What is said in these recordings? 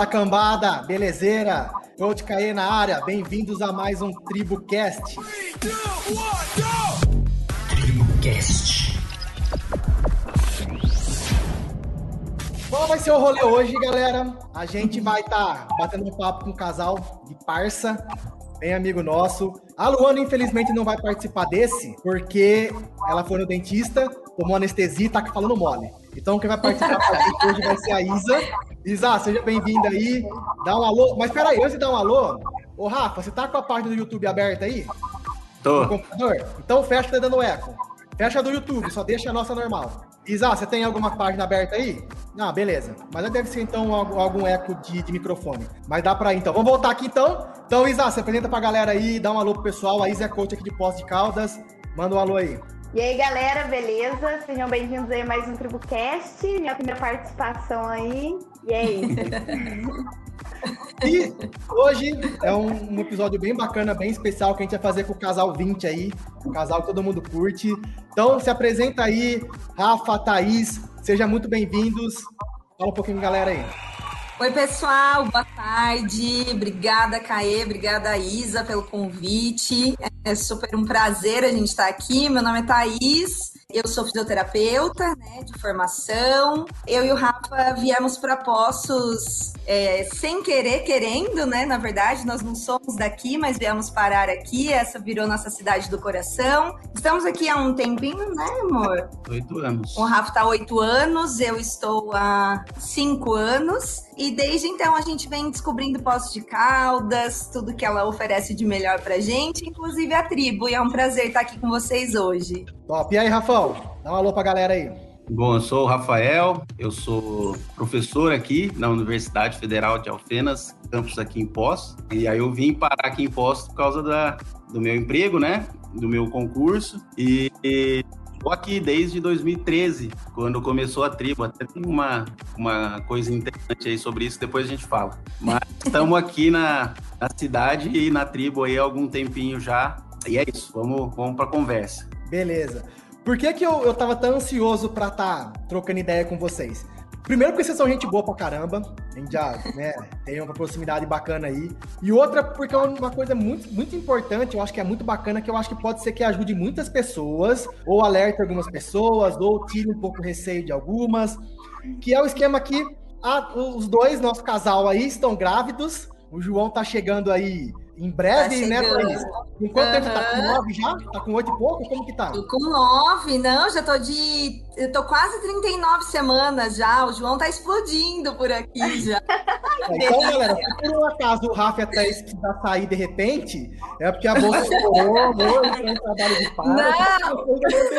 Fala, cambada, belezeira? Coach Caê na área, bem-vindos a mais um TribuCast. TribuCast. Qual vai ser o rolê hoje, galera? A gente vai estar batendo um papo com um casal de parça, bem amigo nosso. A Luana, infelizmente, não vai participar desse, porque ela foi no dentista, tomou anestesia e tá falando mole. Então, quem vai participar com a gente hoje vai ser a Isa. Isa, seja bem-vinda aí. Dá um alô. Mas peraí, antes de dar um alô, ô Rafa, você tá com a página do YouTube aberta aí? Tô. No computador? Então fecha, tá dando eco. Fecha do YouTube, só deixa a nossa normal. Isa, você tem alguma página aberta aí? Ah, beleza. Mas deve ser, então, algum eco de microfone. Mas dá pra ir, então. Vamos voltar aqui, então. Então, Isa, se apresenta pra galera aí, dá um alô pro pessoal. A Isa é coach aqui de Poços de Caldas. Manda um alô aí. E aí, galera, beleza? Sejam bem-vindos aí a mais um TribuCast. Minha primeira participação aí. E é isso. E hoje é um episódio bem bacana, bem especial, que a gente vai fazer com o casal 20 aí, um casal que todo mundo curte. Então, se apresenta aí, Rafa, Thaís, sejam muito bem-vindos. Fala um pouquinho, galera aí. Oi, pessoal, boa tarde. Obrigada, Caê, obrigada, Isa, pelo convite. É super um prazer a gente estar aqui. Meu nome é Thaís. Eu sou fisioterapeuta, né, de formação. Eu e o Rafa viemos para Poços sem querer, querendo, né? Na verdade, nós não somos daqui, mas viemos parar aqui. Essa virou nossa cidade do coração. Estamos aqui há um tempinho, né, amor? 8 anos. O Rafa está há 8 anos, eu estou há 5 anos. E desde então a gente vem descobrindo Poços de Caldas, tudo que ela oferece de melhor pra gente, inclusive a tribo. E é um prazer estar aqui com vocês hoje. Top. E aí, Rafão? Dá um alô pra galera aí. Bom, eu sou o Rafael, eu sou professor aqui na Universidade Federal de Alfenas, campus aqui em Poços. E aí eu vim parar aqui em Poços por causa do meu emprego, né? Do meu concurso. E estou aqui desde 2013, quando começou a tribo. Até tem uma coisa interessante aí sobre isso, depois a gente fala. Mas estamos aqui na cidade e na tribo aí há algum tempinho já. E é isso, vamos para a conversa. Beleza. Por que eu tava tão ansioso pra estar trocando ideia com vocês? Primeiro porque vocês são gente boa pra caramba, a gente já, né, tem uma proximidade bacana aí. E outra porque é uma coisa muito, muito importante, eu acho que é muito bacana, que eu acho que pode ser que ajude muitas pessoas, ou alerte algumas pessoas, ou tire um pouco o receio de algumas, que é o esquema que os dois, nosso casal aí, estão grávidos, o João tá chegando aí em breve, né, Thaís? Em quanto tempo tá? Com 9 já? Tá com 8 e pouco? Como que tá? Tô com 9, não, eu tô quase 39 semanas já, o João tá explodindo por aqui já. Então, galera, se por um acaso o Rafa e a Thaís precisar sair de repente, é porque a bolsa estourou, tem um trabalho de parto. Não!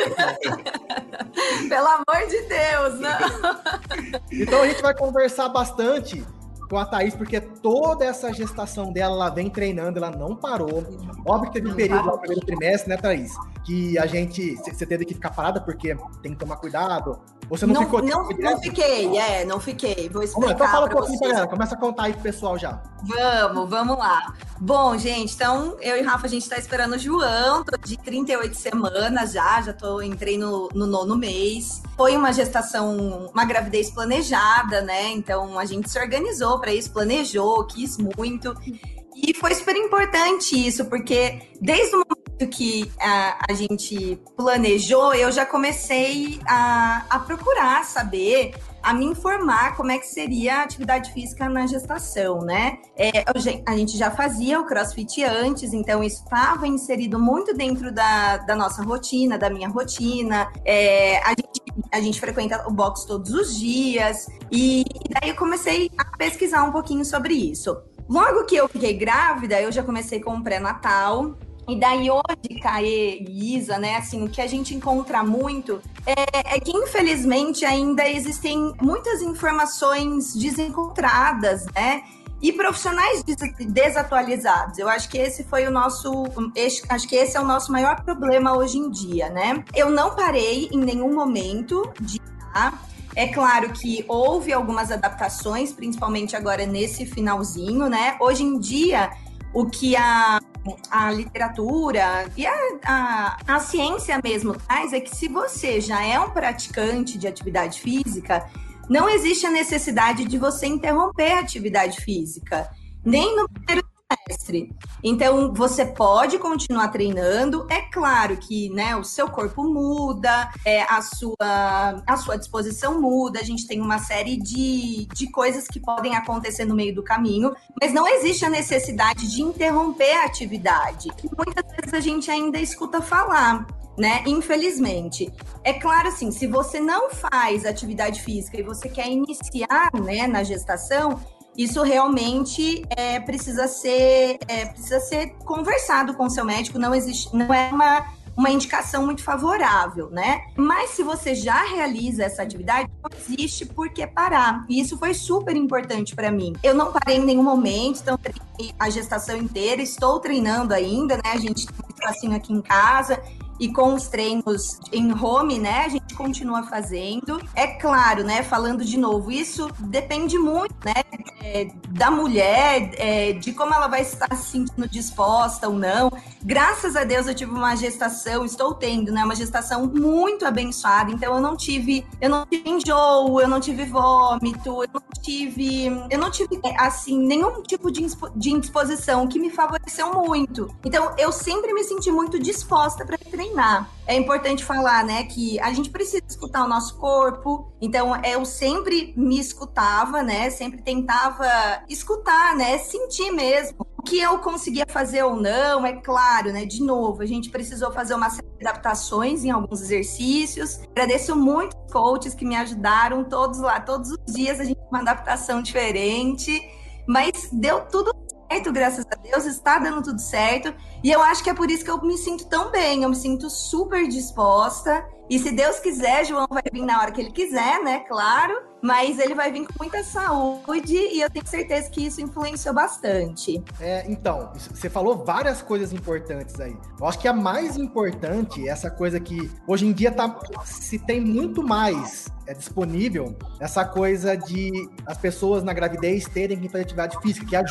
Pelo amor de Deus, não! Então a gente vai conversar bastante com a Thaís, porque toda essa gestação dela, ela vem treinando, ela não parou. Óbvio que teve um período lá no primeiro trimestre, né, Thaís? Que você teve que ficar parada porque tem que tomar cuidado. Você não ficou... Não fiquei. Vou explicar. Então fala um pouquinho pra galera, começa a contar aí pro pessoal já. Vamos lá. Bom, gente, então eu e Rafa, a gente tá esperando o João, tô de 38 semanas já entrei no 9º mês. Foi uma gestação, uma gravidez planejada, né? Então a gente se organizou para isso, planejou, quis muito. E foi super importante isso, porque desde o momento que a gente planejou, eu já comecei a procurar saber, a me informar como é que seria a atividade física na gestação, né? A gente já fazia o CrossFit antes, então isso estava inserido muito dentro da nossa rotina, da minha rotina. A gente frequenta o box todos os dias, e daí eu comecei a pesquisar um pouquinho sobre isso. Logo que eu fiquei grávida, eu já comecei com o pré-natal. E daí hoje, Caê e Isa, né, assim, o que a gente encontra muito é que, infelizmente, ainda existem muitas informações desencontradas, né? E profissionais desatualizados. Eu acho que esse foi acho que esse é o nosso maior problema hoje em dia, né? Eu não parei em nenhum momento de estudar. É claro que houve algumas adaptações, principalmente agora nesse finalzinho, né? Hoje em dia, o que a literatura e a ciência mesmo traz é que se você já é um praticante de atividade física, não existe a necessidade de você interromper a atividade física, nem no primeiro trimestre. Então, você pode continuar treinando. É claro que, né, o seu corpo muda, a sua disposição muda, a gente tem uma série de coisas que podem acontecer no meio do caminho, mas não existe a necessidade de interromper a atividade. Muitas vezes a gente ainda escuta falar, né? Infelizmente. É claro, assim, se você não faz atividade física e você quer iniciar, né, na gestação, isso realmente precisa ser conversado com o seu médico, não é uma indicação muito favorável, né? Mas se você já realiza essa atividade, não existe por que parar. E isso foi super importante para mim. Eu não parei em nenhum momento, então treinei a gestação inteira, estou treinando ainda, né? A gente tem um espacinho aqui em casa. E com os treinos em home, né, a gente continua fazendo. É claro, né, falando de novo, isso depende muito, né, da mulher, de como ela vai estar se sentindo disposta ou não. Graças a Deus eu tive uma gestação, estou tendo, né, uma gestação muito abençoada. Então eu não tive enjoo, eu não tive vômito, eu não tive assim, nenhum tipo de indisposição, que me favoreceu muito. Então eu sempre me senti muito disposta para treinar. É importante falar, né, que a gente precisa escutar o nosso corpo. Então, eu sempre me escutava, né, sempre tentava escutar, né, sentir mesmo. O que eu conseguia fazer ou não, é claro, né, de novo, a gente precisou fazer uma série de adaptações em alguns exercícios. Agradeço muito os coaches que me ajudaram todos os dias a gente tem uma adaptação diferente, mas deu tudo certo, graças a Deus, está dando tudo certo. E eu acho que é por isso que eu me sinto tão bem, eu me sinto super disposta. E se Deus quiser, João vai vir na hora que ele quiser, né? Claro. Mas ele vai vir com muita saúde e eu tenho certeza que isso influenciou bastante. Então, você falou várias coisas importantes aí. Eu acho que a mais importante é essa coisa que hoje em dia se tem muito mais disponível, essa coisa de as pessoas na gravidez terem que fazer atividade física, que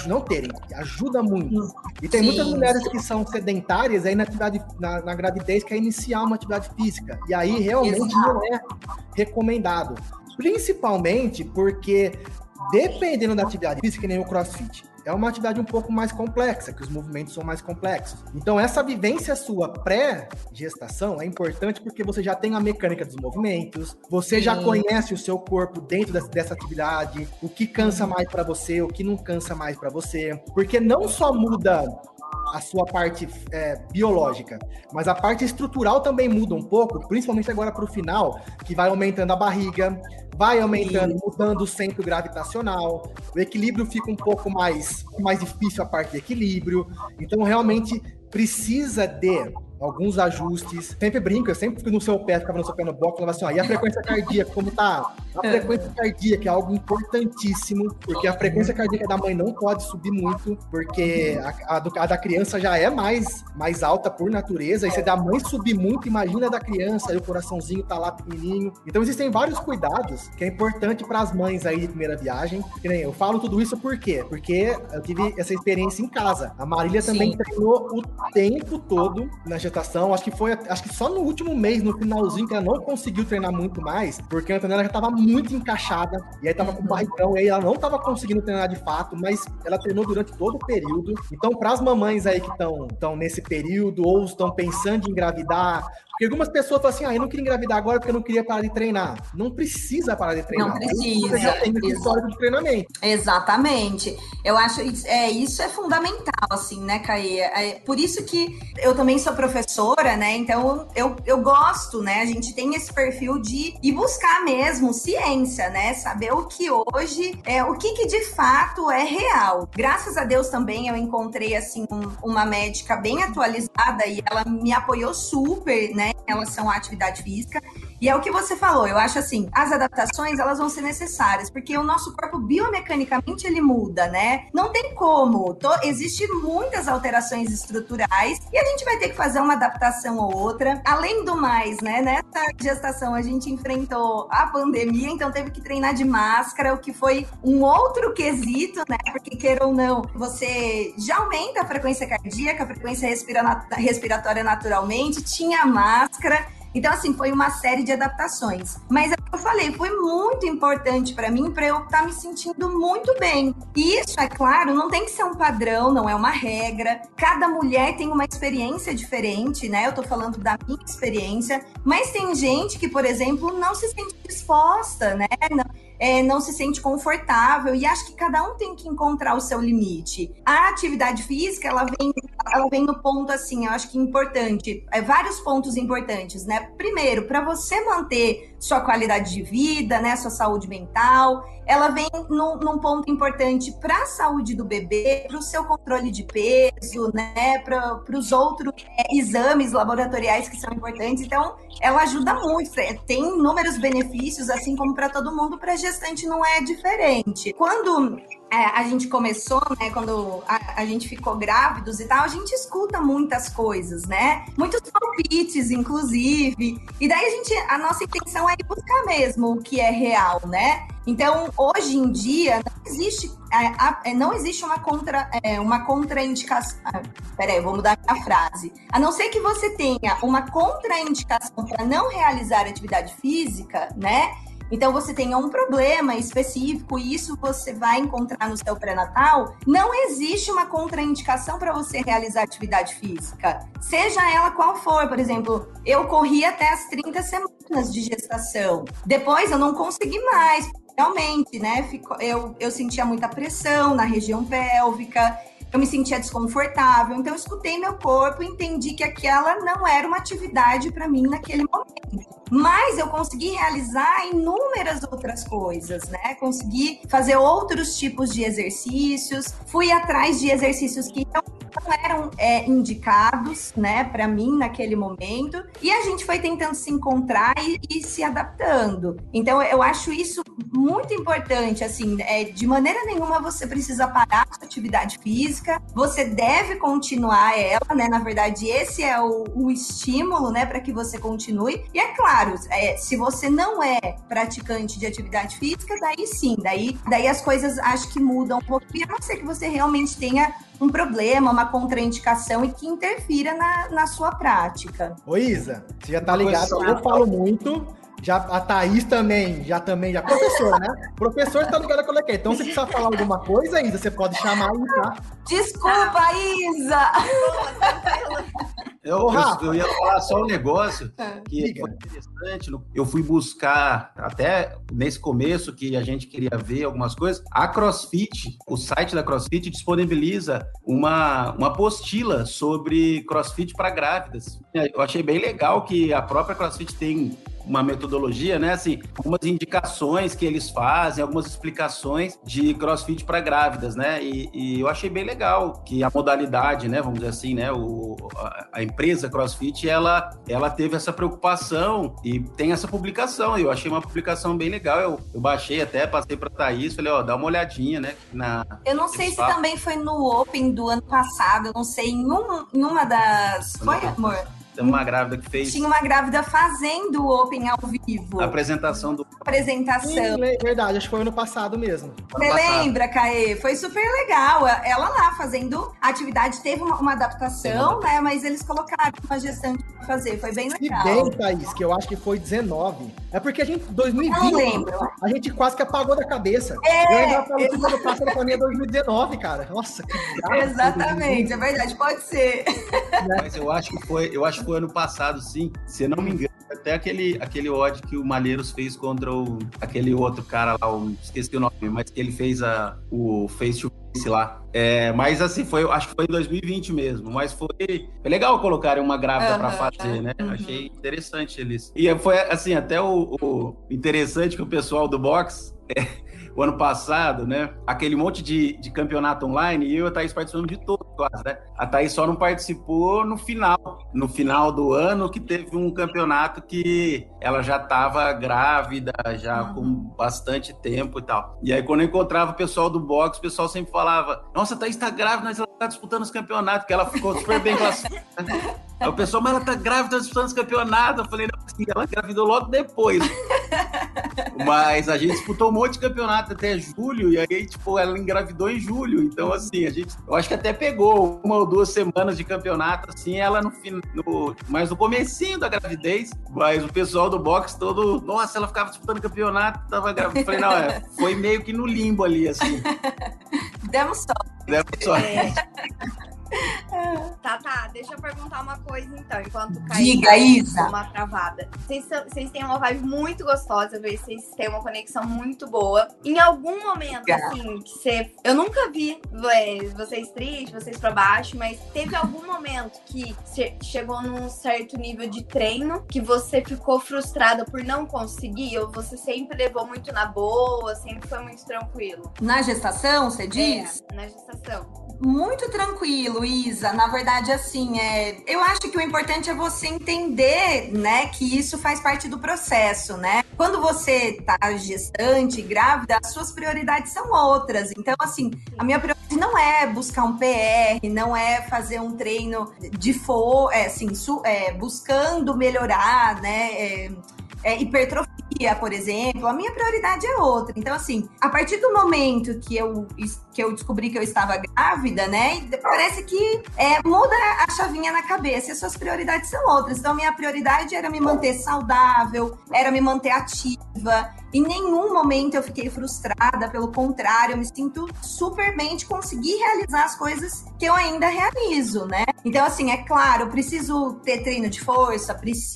ajuda muito. E tem muitas mulheres que são sedentárias aí na gravidez, quer iniciar uma atividade física. E aí realmente não é recomendado. Principalmente porque, dependendo da atividade física, que nem o CrossFit, é uma atividade um pouco mais complexa, que os movimentos são mais complexos. Então, essa vivência sua pré-gestação é importante porque você já tem a mecânica dos movimentos, você já conhece o seu corpo dentro dessa atividade, o que cansa mais para você, o que não cansa mais para você. Porque não só muda a sua parte biológica, mas a parte estrutural também muda um pouco, principalmente agora para o final, que vai aumentando a barriga, vai aumentando, mudando o centro gravitacional, o equilíbrio fica um pouco mais difícil, a parte de equilíbrio. Então, realmente, precisa de alguns ajustes. Sempre brinco, eu sempre fico no seu pé, ficava no seu pé no box, falava assim, e a frequência cardíaca, como tá? A frequência cardíaca é algo importantíssimo, porque a frequência cardíaca da mãe não pode subir muito, porque a da criança já é mais alta por natureza, e se a da mãe subir muito, imagina a da criança, aí o coraçãozinho tá lá pequenininho. Então existem vários cuidados que é importante para as mães aí de primeira viagem. Que nem eu falo tudo isso por quê? Porque eu tive essa experiência em casa. A Marília também treinou o tempo todo na gestação, acho que só no último mês, no finalzinho, que ela não conseguiu treinar muito mais, porque a Antonella já estava muito encaixada, e aí tava com barrigão, e aí ela não estava conseguindo treinar de fato, mas ela treinou durante todo o período. Então, para as mamães aí que estão nesse período, ou estão pensando em engravidar, porque algumas pessoas falam assim, eu não queria engravidar agora porque eu não queria parar de treinar. Não precisa parar de treinar. Não precisa. Você já tem esse histórico de treinamento. Exatamente. Eu acho isso é fundamental, assim, né, Caê? Por isso que eu também sou professora, né? Então eu gosto, né? A gente tem esse perfil de ir buscar mesmo ciência, né? Saber o que hoje o que de fato é real. Graças a Deus também eu encontrei, assim, uma médica bem atualizada e ela me apoiou super, né, em relação à atividade física. E é o que você falou, eu acho assim, as adaptações, elas vão ser necessárias, porque o nosso corpo biomecanicamente, ele muda, né? Não tem como, existem muitas alterações estruturais e a gente vai ter que fazer uma adaptação ou outra. Além do mais, né, nessa gestação a gente enfrentou a pandemia, então teve que treinar de máscara, o que foi um outro quesito, né? Porque, queira ou não, você já aumenta a frequência cardíaca, a frequência respiratória naturalmente, tinha máscara. Então, assim, foi uma série de adaptações. Mas é o eu falei, foi muito importante para mim, para eu estar me sentindo muito bem. E isso, é claro, não tem que ser um padrão, não é uma regra. Cada mulher tem uma experiência diferente, né? Eu tô falando da minha experiência, mas tem gente que, por exemplo, não se sente disposta, né? Não se sente confortável, e acho que cada um tem que encontrar o seu limite. A atividade física, ela vem no ponto, assim, eu acho que importante, vários pontos importantes, né? Primeiro, para você manter sua qualidade de vida, né, sua saúde mental, ela vem num ponto importante para a saúde do bebê, para o seu controle de peso, né, para os outros exames laboratoriais que são importantes. Então, ela ajuda muito, tem inúmeros benefícios, assim como para todo mundo, para gestante não é diferente. Quando a gente começou, né, quando a gente ficou grávidos e tal, a gente escuta muitas coisas, né? Muitos palpites, inclusive. E daí a nossa intenção é ir buscar mesmo o que é real, né? Então, hoje em dia, não existe uma contraindicação. Peraí, eu vou mudar a frase. A não ser que você tenha uma contraindicação para não realizar atividade física, né? Então, você tenha um problema específico, e isso você vai encontrar no seu pré-natal, não existe uma contraindicação para você realizar atividade física, seja ela qual for. Por exemplo, eu corri até as 30 semanas de gestação. Depois, eu não consegui mais, realmente, né? Eu sentia muita pressão na região pélvica, eu me sentia desconfortável, então eu escutei meu corpo e entendi que aquela não era uma atividade para mim naquele momento. Mas eu consegui realizar inúmeras outras coisas, né? Consegui fazer outros tipos de exercícios, fui atrás de exercícios que não eram indicados, né, para mim naquele momento, e a gente foi tentando se encontrar e se adaptando. Então, eu acho isso muito importante, assim, de maneira nenhuma você precisa parar a sua atividade física, você deve continuar ela, né, na verdade, esse é o estímulo, né, para que você continue, e é claro, se você não é praticante de atividade física, daí sim, daí as coisas acho que mudam um pouquinho, a não ser que você realmente tenha um problema, uma contraindicação e que interfira na sua prática. Ô Isa, você já tá ligado, eu falo muito, já a Thaís também, já professora, né? Professor tá ligado com ela. Então, se precisar falar alguma coisa, Isa, você pode chamar aí, tá? Desculpa, Isa! Eu ia falar só um negócio que foi interessante. Eu fui buscar, até nesse começo, que a gente queria ver algumas coisas. A CrossFit, o site da CrossFit, disponibiliza uma apostila sobre CrossFit para grávidas. Eu achei bem legal que a própria CrossFit tem uma metodologia, né, assim, algumas indicações que eles fazem, algumas explicações de CrossFit para grávidas, né, e eu achei bem legal que a modalidade, né, vamos dizer assim, né, a empresa CrossFit, ela teve essa preocupação e tem essa publicação, eu achei uma publicação bem legal, eu baixei até, passei para Thaís, falei, dá uma olhadinha, né, eu não sei se também foi no Open do ano passado, eu não sei, em uma das... Foi, amor? Tem uma grávida que fez... Tinha uma grávida fazendo o Open ao vivo. A apresentação. Sim, verdade, acho que foi ano passado mesmo. Você lembra, Caê? Foi super legal. Ela lá fazendo a atividade, teve uma adaptação, né? Mas eles colocaram uma gestante pra fazer. Foi bem legal. E bem, Thaís, que eu acho que foi 19. É porque a gente, 2020, não lembro. A gente quase que apagou da cabeça. Eu ainda falo que o ano passado pra mim é 2019, cara. Nossa, que graça. Exatamente, é verdade, pode ser. Mas eu acho que foi ano passado, sim. Se eu não me engano, até aquele odd que o Malheiros fez contra aquele outro cara lá, esqueci o nome, mas que ele fez o face to face lá. Mas assim, acho que foi em 2020 mesmo, mas foi legal colocarem uma grávida para fazer, né? Achei interessante eles. E foi assim, até o interessante que o pessoal do box... o ano passado, né? Aquele monte de campeonato online, e eu e a Thaís participamos de todos, quase, né? A Thaís só não participou no final do ano, que teve um campeonato que ela já estava grávida, já com bastante tempo e tal. E aí, quando eu encontrava o pessoal do boxe, o pessoal sempre falava, nossa, a Thaís tá grávida, mas ela tá disputando os campeonatos, porque ela ficou super bem classificada. Aí o pessoal, mas ela tá grávida, tá disputando os campeonatos. Eu falei, não, assim, ela engravidou logo depois. Mas a gente disputou um monte de campeonato até julho, e aí, tipo, ela engravidou em julho. Então, assim, eu acho que até pegou 1 ou 2 semanas de campeonato, assim, ela mas no comecinho da gravidez, mas o pessoal do boxe todo, nossa, ela ficava disputando campeonato, tava grávida. Eu falei, não, foi meio que no limbo ali, assim. Demos sorte. Tá, deixa eu perguntar uma coisa então, enquanto Diga, Isa. Uma travada. Vocês têm uma vibe muito gostosa, eu vejo vocês têm uma conexão muito boa. Em algum momento, assim, que eu nunca vi vocês tristes, vocês pra baixo, mas teve algum momento que você chegou num certo nível de treino que você ficou frustrada por não conseguir, ou você sempre levou muito na boa, sempre foi muito tranquilo? Na gestação, você diz? Na gestação. Muito tranquilo, Isa. Na verdade, assim, eu acho que o importante é você entender, né, que isso faz parte do processo, né? Quando você tá gestante, grávida, as suas prioridades são outras. Então, assim, a minha prioridade não é buscar um PR, não é fazer um treino buscando melhorar, né? Hipertrofia, por exemplo, a minha prioridade é outra. Então, assim, a partir do momento que eu descobri que eu estava grávida, né, parece que muda a chavinha na cabeça e as suas prioridades são outras. Então, a minha prioridade era me manter saudável, era me manter ativa. Em nenhum momento eu fiquei frustrada, pelo contrário, eu me sinto super bem de conseguir realizar as coisas que eu ainda realizo, né? Então, assim, é claro, eu preciso ter treino de força,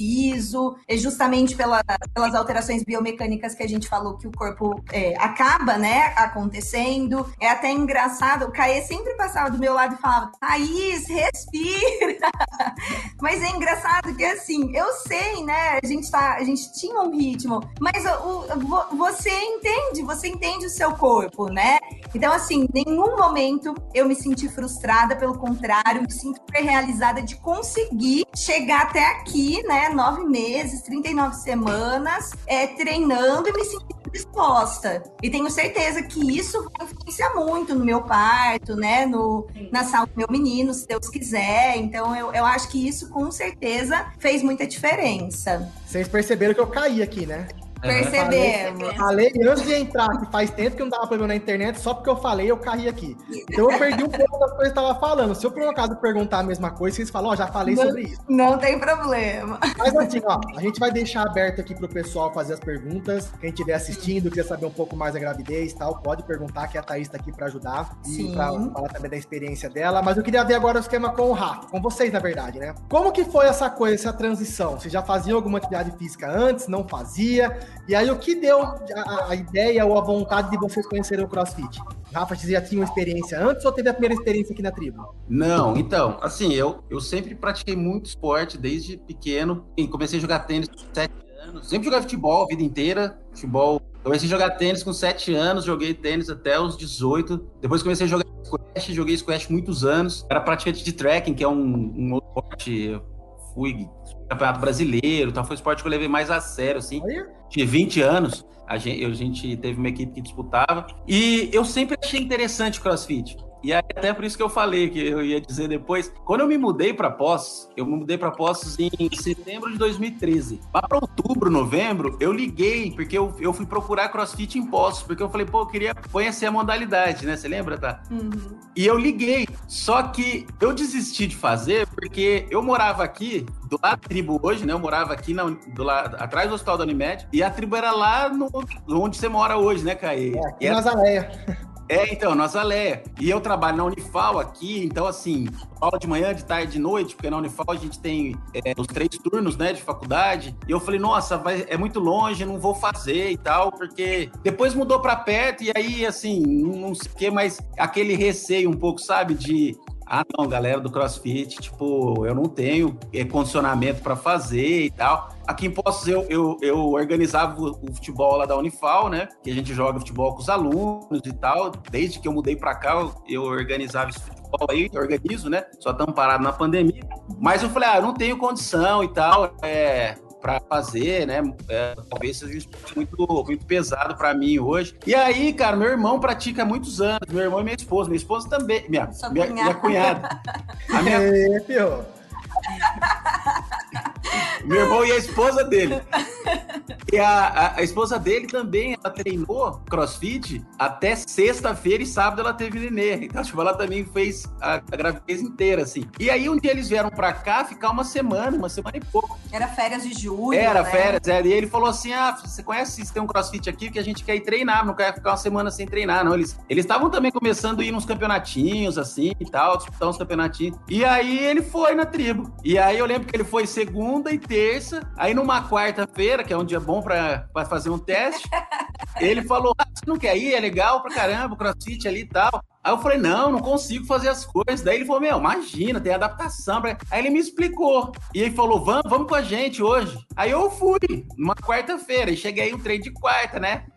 justamente pelas alterações biomecânicas que a gente falou que o corpo acaba, né, acontecendo. É até engraçado, o Caê sempre passava do meu lado e falava, Thaís, respira! Mas é engraçado que, assim, eu sei, né, a gente tinha um ritmo, mas você entende o seu corpo, né? Então, assim, em nenhum momento eu me senti frustrada, pelo contrário, me sinto super realizada de conseguir chegar até aqui, né, 9 meses, 39 semanas, treinando e me sentindo disposta. E tenho certeza que isso vai influenciar muito no meu parto, né, na saúde do meu menino, se Deus quiser. Então, eu acho que isso, com certeza, fez muita diferença. Vocês perceberam que eu caí aqui, né? Percebemos. Falei antes de entrar, que faz tempo que não dava problema na internet, só porque eu falei, eu caí aqui. Então eu perdi um pouco das coisas que eu estava falando. Se eu, por um acaso, perguntar a mesma coisa, vocês falam, já falei sobre isso. Não tem problema. Mas assim, a gente vai deixar aberto aqui pro pessoal fazer as perguntas. Quem estiver assistindo, quiser saber um pouco mais da gravidez e tal, pode perguntar, que a Thaís tá aqui para ajudar. Sim. E para falar também da experiência dela. Mas eu queria ver agora o esquema com o Rafa, com vocês, na verdade, né? Como que foi essa transição? Vocês já faziam alguma atividade física antes? Não fazia? E aí, o que deu a ideia ou a vontade de vocês conhecerem o CrossFit? Rafa, você já tinha uma experiência antes ou teve a primeira experiência aqui na tribo? Não, então, assim, eu sempre pratiquei muito esporte desde pequeno. Comecei a jogar tênis com 7 anos. Sempre joguei futebol a vida inteira. Comecei a jogar tênis com 7 anos, joguei tênis até os 18. Depois comecei a jogar squash, joguei squash muitos anos. Era praticante de trekking, que é um outro esporte. Fui campeonato brasileiro, então foi o esporte que eu levei mais a sério, assim. Tinha 20 anos, a gente teve uma equipe que disputava, e eu sempre achei interessante o CrossFit. E até por isso que eu falei, que eu ia dizer depois, quando eu me mudei para Poços, em setembro de 2013. Lá para outubro, novembro, eu liguei, porque eu fui procurar CrossFit em Poços, porque eu falei, eu queria conhecer a modalidade, né? Você lembra, tá? Uhum. E eu liguei, só que eu desisti de fazer, porque eu morava aqui, do lado da tribo hoje, né? Eu morava aqui atrás do Hospital da Unimed, e a tribo era lá onde você mora hoje, né, Caê? Aqui na Azaleia. Então, na Azaleia. E eu trabalho na Unifal aqui, então, assim, aula de manhã, de tarde, de noite, porque na Unifal a gente tem os 3 turnos, né, de faculdade. E eu falei, nossa, é muito longe, não vou fazer e tal, porque depois mudou pra perto e aí, assim, não sei o que, mas aquele receio um pouco, sabe, de... não, galera do CrossFit, tipo, eu não tenho condicionamento para fazer e tal. Aqui em Poços eu organizava o futebol lá da Unifal, né? Que a gente joga futebol com os alunos e tal. Desde que eu mudei para cá, eu organizava esse futebol aí, organizo, né? Só estamos parados na pandemia. Mas eu falei, eu não tenho condição e tal, para fazer, né? Talvez seja um esporte muito pesado para mim hoje. E aí, cara, meu irmão pratica há muitos anos. Meu irmão e minha esposa também. Minha cunhada. Meu irmão e a esposa dele. E a esposa dele também, ela treinou CrossFit até sexta-feira e sábado ela teve nenê. Então, tipo, ela também fez a gravidez inteira, assim. E aí, um dia eles vieram pra cá ficar uma semana e pouco. Era férias de julho, Era, né? férias. E ele falou assim, você conhece se tem um CrossFit aqui que a gente quer ir treinar, não quer ficar uma semana sem treinar, não. Eles estavam também começando a ir nos campeonatinhos, assim, e tal, disputar uns campeonatinhos. E aí, ele foi na tribo. E aí, eu lembro que ele foi segunda e terça. Aí, numa quarta-feira, que é um dia bom pra fazer um teste, ele falou, você não quer ir? É legal pra caramba, o CrossFit ali e tal. Aí eu falei, não consigo fazer as coisas. Daí ele falou, imagina, tem adaptação. Aí ele me explicou. E ele falou, vamos com a gente hoje. Aí eu fui, numa quarta-feira, e cheguei no treino de quarta, né?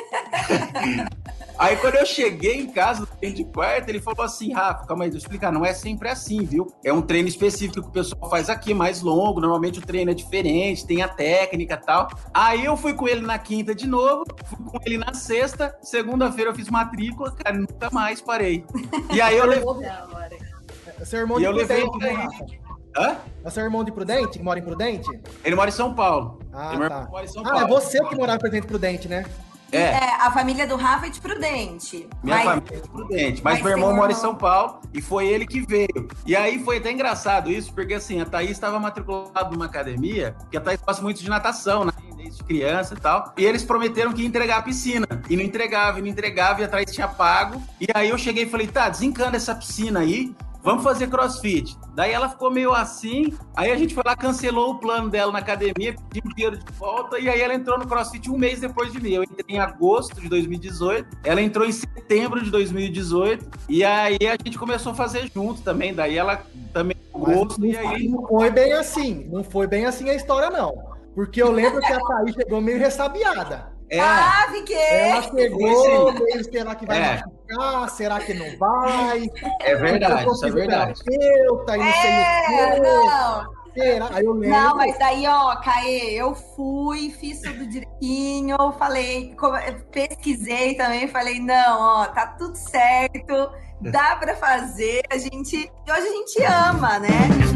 Aí quando eu cheguei em casa no treino de quarta, ele falou assim, Rafa, calma aí, deixa eu explicar, não é sempre assim, viu? É um treino específico que o pessoal faz aqui, mais longo, normalmente o treino é diferente, tem a técnica e tal. Aí eu fui com ele na quinta de novo, fui com ele na sexta, segunda-feira eu fiz matrícula, cara, nunca mais parei. E aí eu levei... É seu irmão de Prudente, né, Rafa? Hã? É seu irmão de Prudente, que mora em Prudente? Ele mora em São Paulo. Tá. É você que morava em Prudente, né? A família do Rafa é de Prudente. Minha família é de Prudente. Mas meu irmão mora em São Paulo e foi ele que veio. E aí foi até engraçado isso, porque assim, a Thaís estava matriculada numa academia, que a Thaís gosta muito de natação, né? Desde criança e tal. E eles prometeram que ia entregar a piscina. E não entregava, e a Thaís tinha pago. E aí eu cheguei e falei, desencana essa piscina aí. Vamos fazer CrossFit. Daí ela ficou meio assim, aí a gente foi lá, cancelou o plano dela na academia, pediu o dinheiro de volta, e aí ela entrou no CrossFit um mês depois de mim. Eu entrei em agosto de 2018, ela entrou em setembro de 2018, e aí a gente começou a fazer junto também, daí ela também gosto, e aí... Não foi bem assim a história, não. Porque eu lembro que a Thaís chegou meio ressabiada. Fiquei! Ela chegou, meio, será que vai machucar? Será que não vai? É verdade, isso é verdade. Terapeuta, e não sei o quê. Não. Será? Aí eu lembro. Não, mas daí, Caê, eu fui, fiz tudo direitinho, falei, pesquisei também, falei, não, tá tudo certo, dá pra fazer, hoje a gente ama, né?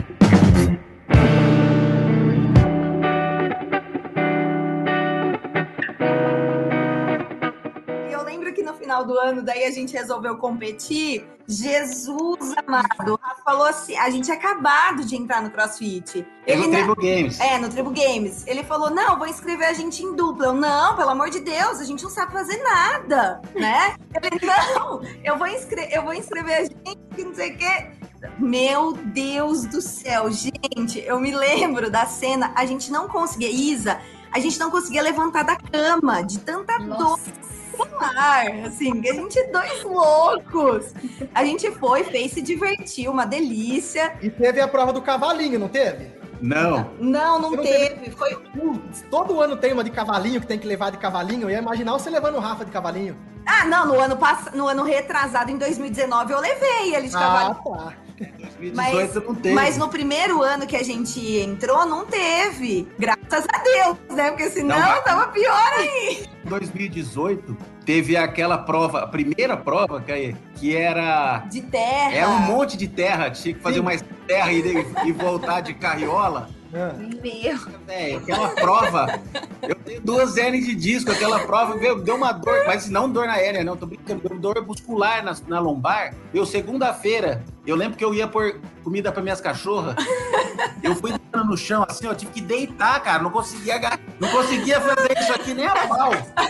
No final do ano, daí a gente resolveu competir. Jesus amado, o Rafa falou assim, a gente tinha acabado de entrar no CrossFit. No Tribo Games. No Tribo Games. Ele falou, não, vou inscrever a gente em dupla. Eu, não, pelo amor de Deus, a gente não sabe fazer nada, né? Ele, não, eu vou inscrever a gente, não sei o quê. Meu Deus do céu, gente, eu me lembro da cena, a gente não conseguia levantar da cama, de tanta dor. Assim, que a gente é dois loucos. A gente fez, se divertiu, uma delícia. E teve a prova do cavalinho, não teve? Não. Não teve. Foi... Todo ano tem uma de cavalinho, que tem que levar de cavalinho. Eu ia imaginar você levando o Rafa de cavalinho. Não, no ano retrasado, em 2019, eu levei ele de cavalinho. Tá. 2018 não teve. Mas no primeiro ano que a gente entrou, não teve. Graças a Deus, né? Porque senão tava pior aí. Em 2018, teve aquela prova, a primeira prova, que era... De terra. Era um monte de terra, tinha que fazer mais terra e voltar de carriola. Meu. Aquela prova, eu tenho 2 hernias de disco, aquela prova deu uma dor, mas não dor na hérnia, não, tô brincando, deu dor muscular na lombar. Segunda-feira, eu lembro que eu ia pôr comida para minhas cachorras, eu fui deitando no chão, assim, eu tive que deitar, cara, não conseguia fazer isso aqui nem a pau.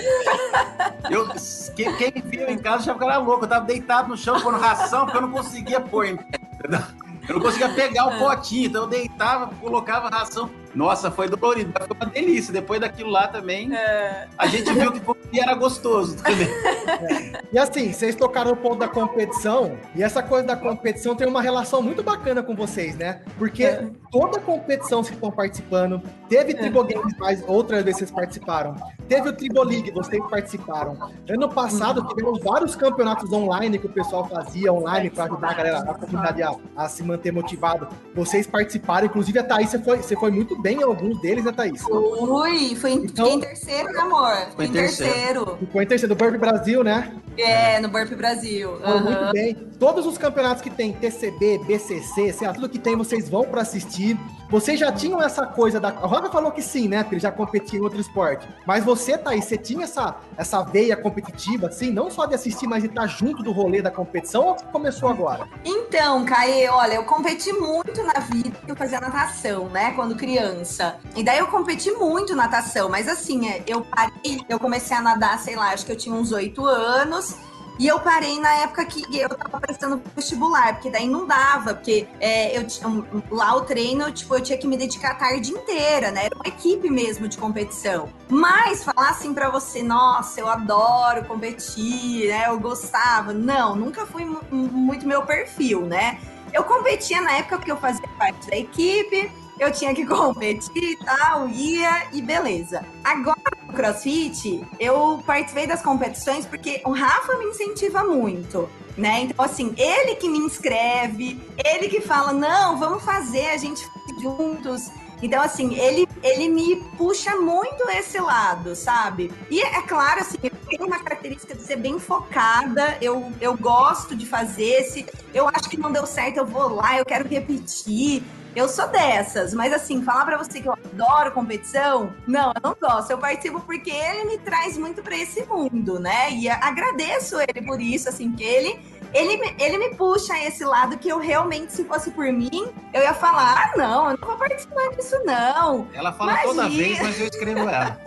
Quem viu em casa já ficava louco, eu tava deitado no chão, pondo ração, porque eu não conseguia pôr em pé. Eu não conseguia pegar o potinho, então eu deitava, colocava ração. Nossa, foi dolorido, mas foi uma delícia. Depois daquilo lá também, a gente viu que era gostoso também. E assim, vocês tocaram o ponto da competição, e essa coisa da competição tem uma relação muito bacana com vocês, né? Porque toda competição vocês estão participando, teve Tribo Games, mas outras vezes vocês participaram, teve o Tribo League, vocês participaram. Ano passado tiveram vários campeonatos online que o pessoal fazia online para ajudar a galera, a comunidade a se manter motivado. Vocês participaram, inclusive a Thaís, você foi muito bem em alguns deles, né, Thaís? Fiquei em terceiro, né, amor? Ficou em terceiro. Ficou em terceiro, do Burpee Brasil, né? No Burp Brasil. Foi muito bem. Todos os campeonatos que tem TCB, BCC, sei lá, tudo que tem, vocês vão para assistir. Vocês já tinham essa coisa da... A Roga falou que sim, né? Porque ele já competia em outro esporte. Mas você, Thaís, você tinha essa veia competitiva, assim, não só de assistir, mas de estar junto do rolê da competição, ou começou agora? Então, Caê, olha, eu competi muito na vida, eu fazia natação, né, quando criança. E daí eu competi muito natação, mas assim, eu parei, eu comecei a nadar, sei lá, acho que eu tinha uns 8 anos. E eu parei na época que eu tava prestando vestibular, porque daí não dava, porque lá o treino, tipo, eu tinha que me dedicar a tarde inteira, né? Era uma equipe mesmo de competição. Mas falar assim pra você, nossa, eu adoro competir, né? Eu gostava. Não, nunca foi muito meu perfil, né? Eu competia na época porque eu fazia parte da equipe, eu tinha que competir e tal, ia e beleza. Agora, no CrossFit, eu participei das competições porque o Rafa me incentiva muito, né? Então, assim, ele que me inscreve, ele que fala, não, vamos fazer, a gente faz juntos. Então, assim, ele me puxa muito esse lado, sabe? E é claro, assim, eu tenho uma característica de ser bem focada, eu gosto de fazer, se eu acho que não deu certo, eu vou lá, eu quero repetir. Eu sou dessas, mas assim, falar pra você que eu adoro competição, não, eu não gosto. Eu participo porque ele me traz muito pra esse mundo, né? E agradeço ele por isso, assim, porque ele me puxa esse lado que eu realmente, se fosse por mim, eu ia falar, não, eu não vou participar disso, não. Ela fala toda vez, mas eu escrevo ela.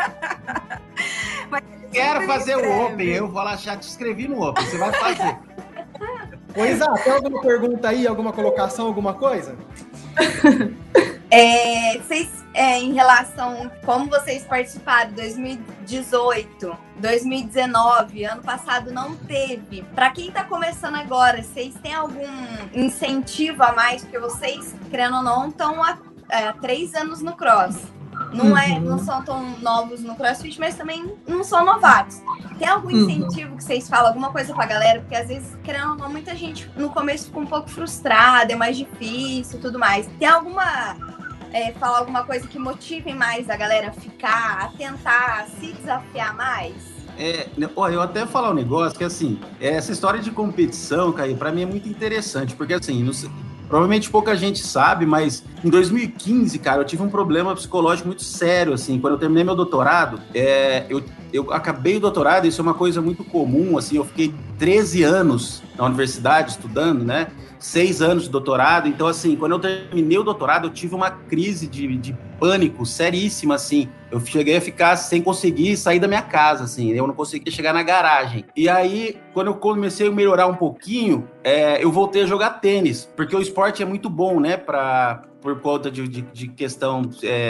Quero fazer o Open, eu vou lá, já te escrevi no Open, você vai fazer. Pois tem alguma pergunta aí, alguma colocação, alguma coisa? Em relação a como vocês participaram, 2018, 2019, ano passado não teve. Para quem tá começando agora, vocês têm algum incentivo a mais? Porque vocês, querendo ou não, estão há 3 anos no cross. Não são tão novos no CrossFit, mas também não são novatos. Tem algum incentivo que vocês falam, alguma coisa pra galera? Porque às vezes, querendo ou não, muita gente no começo fica um pouco frustrada, é mais difícil e tudo mais. Tem falar alguma coisa que motive mais a galera a ficar, a tentar se desafiar mais? Eu até falar um negócio que, assim, essa história de competição, Caí, pra mim é muito interessante, porque, assim, provavelmente pouca gente sabe, mas em 2015, cara, eu tive um problema psicológico muito sério, assim, quando eu terminei meu doutorado, eu acabei o doutorado, isso é uma coisa muito comum, assim, eu fiquei 13 anos na universidade estudando, né, 6 anos de doutorado, então, assim, quando eu terminei o doutorado, eu tive uma crise de pânico seríssima, assim, eu cheguei a ficar sem conseguir sair da minha casa, assim, eu não conseguia chegar na garagem. E aí, quando eu comecei a melhorar um pouquinho, eu voltei a jogar tênis, porque o esporte é muito bom, né, por conta de questão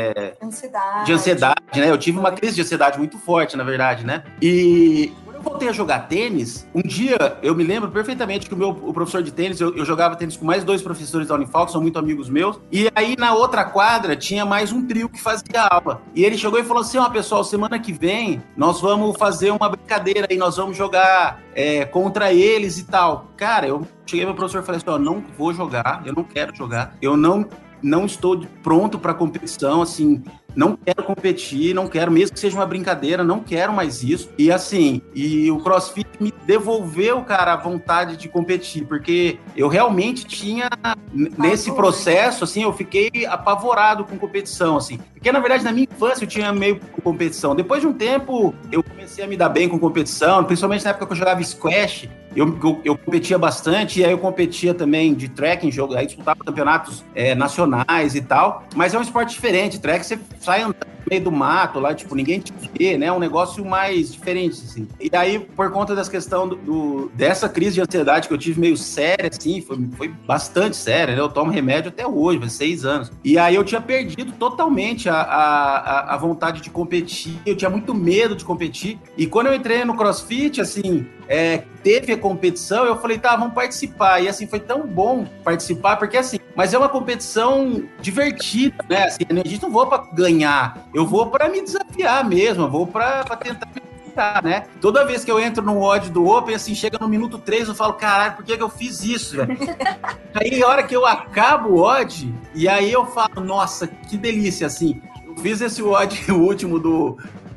de ansiedade, né? Eu tive uma crise de ansiedade muito forte, na verdade, né? E quando eu voltei a jogar tênis, um dia eu me lembro perfeitamente que o professor de tênis, eu jogava tênis com mais 2 professores da Unifal, que são muito amigos meus, e aí na outra quadra tinha mais um trio que fazia aula. E ele chegou e falou assim, pessoal, semana que vem nós vamos fazer uma brincadeira aí, nós vamos jogar contra eles e tal. Cara, eu cheguei pro professor e falei assim, não vou jogar, eu não quero jogar, eu não estou pronto para competição, assim, não quero competir, não quero, mesmo que seja uma brincadeira, não quero mais isso. E assim, o CrossFit me devolveu, cara, a vontade de competir, porque eu realmente tinha, nesse processo, assim, eu fiquei apavorado com competição, assim. Porque, na verdade, na minha infância eu tinha meio competição. Depois de um tempo, eu comecei a me dar bem com competição, principalmente na época que eu jogava squash, eu competia bastante, e aí eu competia também de track, aí disputava campeonatos nacionais e tal, mas é um esporte diferente, track você sai andando no meio do mato lá, tipo, ninguém te vê, né, é um negócio mais diferente, assim. E aí, por conta dessa questão dessa crise de ansiedade que eu tive meio séria, assim, foi bastante séria, né, eu tomo remédio até hoje, faz 6 anos, e aí eu tinha perdido totalmente a vontade de competir, eu tinha muito medo de competir, e quando eu entrei no CrossFit, assim, teve a competição, eu falei, tá, vamos participar, e assim, foi tão bom participar, porque assim, mas é uma competição divertida, né, assim, a gente não vou pra ganhar, eu vou pra me desafiar mesmo, eu vou pra tentar me desafiar, né, toda vez que eu entro no WOD do Open, assim, chega no minuto 3, eu falo, caralho, por que eu fiz isso, velho? Aí, a hora que eu acabo o WOD, e aí eu falo, nossa, que delícia, assim, eu fiz esse WOD, o último do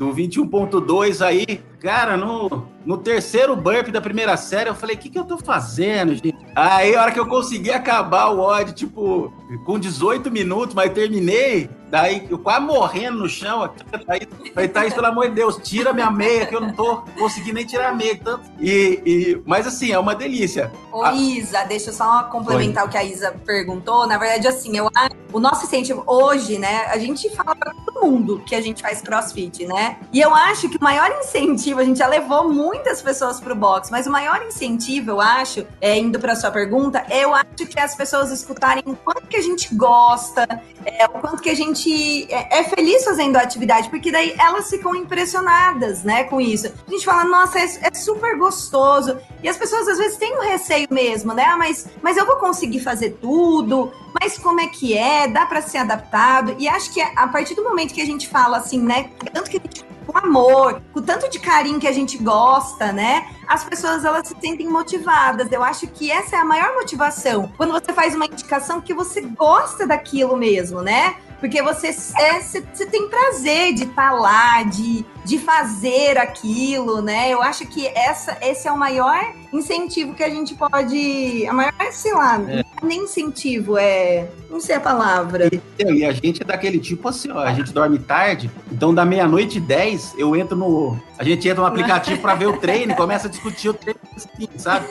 do 21.2 aí, cara, no terceiro burp da primeira série, eu falei, o que eu tô fazendo, gente? Aí, a hora que eu consegui acabar o WOD, tipo, com 18 minutos, mas terminei, daí eu quase morrendo no chão, falei, Thaís, pelo amor de Deus, tira minha meia, que eu não tô conseguindo nem tirar a meia. Tanto. Mas assim, é uma delícia. Ô, Isa, deixa eu só complementar o que a Isa perguntou. Na verdade, assim, o nosso incentivo hoje, né, a gente fala pra todo mundo que a gente faz CrossFit, né? E eu acho que o maior incentivo, a gente já levou muitas pessoas pro box, mas o maior incentivo, eu acho, indo pra sua pergunta, eu acho que as pessoas escutarem o quanto que a gente gosta, o quanto que a gente é feliz fazendo a atividade, porque daí elas ficam impressionadas, né, com isso. A gente fala, nossa, é super gostoso. E as pessoas às vezes têm um receio mesmo, né? Mas eu vou conseguir fazer tudo, mas como é que é? Dá pra ser adaptado? E acho que a partir do momento que a gente fala assim, né, tanto que a gente, com amor, com tanto de carinho que a gente gosta, né? As pessoas, elas se sentem motivadas. Eu acho que essa é a maior motivação. Quando você faz uma indicação que você gosta daquilo mesmo, né? Porque você tem prazer de estar lá, de fazer aquilo, né? Eu acho que esse é o maior incentivo que a gente pode... A maior, sei lá, nem incentivo, não sei a palavra. E a gente é daquele tipo assim, ó, a gente dorme tarde, então da 00:10 eu entro a gente entra no aplicativo para ver o treino e começa a discutir o treino, sabe?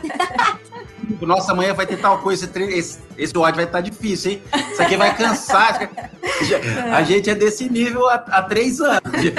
Nossa, amanhã vai ter tal coisa, esse WOD vai estar difícil, hein? Isso aqui vai cansar. A gente é desse nível há 3 anos.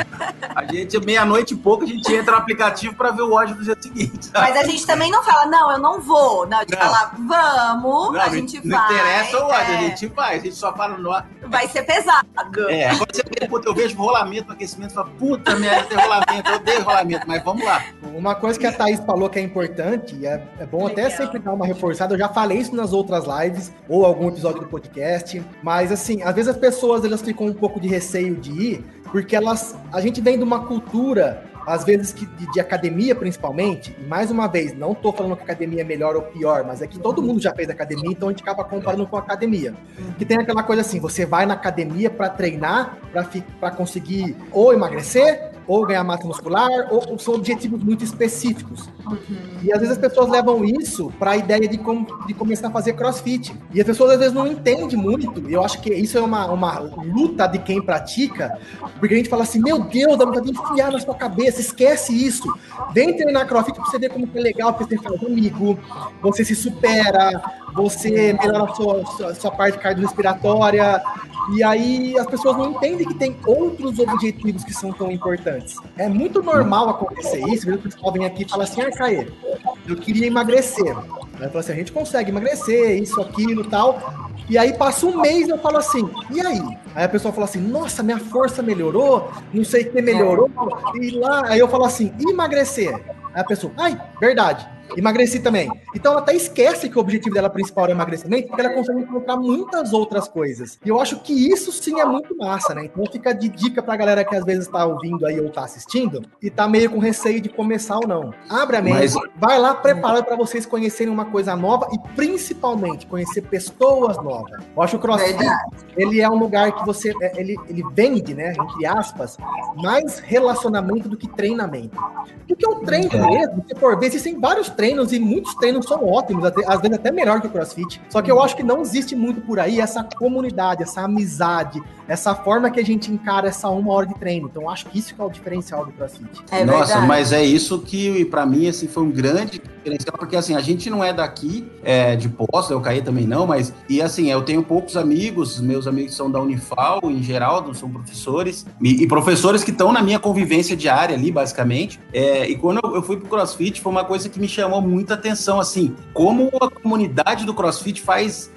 A gente, 00:00 e pouco, a gente entra no aplicativo para ver o WOD do dia seguinte. Sabe? Mas a gente também não fala, não, eu não vou. Não, a gente fala, vamos, a gente vai. Não interessa o WOD, a gente vai. A gente só fala, vai ser pesado. Agora você vê, eu vejo rolamento, aquecimento, e falo, puta merda, tem rolamento, eu odeio rolamento, mas vamos lá. Uma coisa que a Thaís falou que é importante, e é bom até sempre dar uma reforçada, eu já falei isso nas outras lives, ou algum episódio do podcast, mas assim, às vezes as pessoas, elas ficam um pouco de receio de ir, porque a gente vem de uma cultura, às vezes de academia principalmente, e mais uma vez, não tô falando que a academia é melhor ou pior, mas é que todo mundo já fez academia, então a gente acaba comparando com a academia. Que tem aquela coisa assim, você vai na academia para treinar, para conseguir ou emagrecer, ou ganhar massa muscular, ou são objetivos muito específicos. E às vezes as pessoas levam isso para a ideia de começar a fazer CrossFit. E as pessoas às vezes não entendem muito, e eu acho que isso é uma luta de quem pratica, porque a gente fala assim, meu Deus, dá vontade de enfiar na sua cabeça, esquece isso. Vem treinar CrossFit pra você ver como que é legal, porque você faz amigo, você se supera, você melhora a sua parte cardiorrespiratória, e aí as pessoas não entendem que tem outros objetivos que são tão importantes. É muito normal acontecer isso, o pessoal vem aqui e fala assim, Caê, eu queria emagrecer. Aí fala assim, a gente consegue emagrecer, isso, aquilo e tal. E aí passa um mês e eu falo assim, e aí? Aí a pessoa fala assim, nossa, minha força melhorou, não sei o que melhorou, e lá, aí eu falo assim, e emagrecer? Aí a pessoa, ai, verdade. Emagreci também. Então ela até esquece que o objetivo dela principal é o emagrecimento, porque ela consegue encontrar muitas outras coisas. E eu acho que isso sim é muito massa, né? Então fica de dica pra galera que às vezes tá ouvindo aí ou tá assistindo e tá meio com receio de começar ou não. Abra a mente, vai lá preparado para vocês conhecerem uma coisa nova e principalmente conhecer pessoas novas. Eu acho que o CrossFit, ele é um lugar que você, ele vende, né, entre aspas, mais relacionamento do que treinamento. Porque o treino mesmo, se for ver, existem vários treinos e muitos treinos são ótimos, às vezes até melhor que o CrossFit. Só que eu acho que não existe muito por aí essa comunidade, essa amizade, essa forma que a gente encara essa 1 hora de treino. Então eu acho que isso que é o diferencial do CrossFit. Nossa, verdade. Mas é isso que pra mim assim, foi um grande diferencial, porque assim, a gente não é daqui, de Poços, eu Caí também não, mas, e assim, eu tenho poucos amigos, meus amigos são da Unifal, em geral, são professores, e professores que estão na minha convivência diária ali, basicamente, e quando eu fui pro CrossFit, foi uma coisa que me chamou muita atenção, assim, como a comunidade do CrossFit faz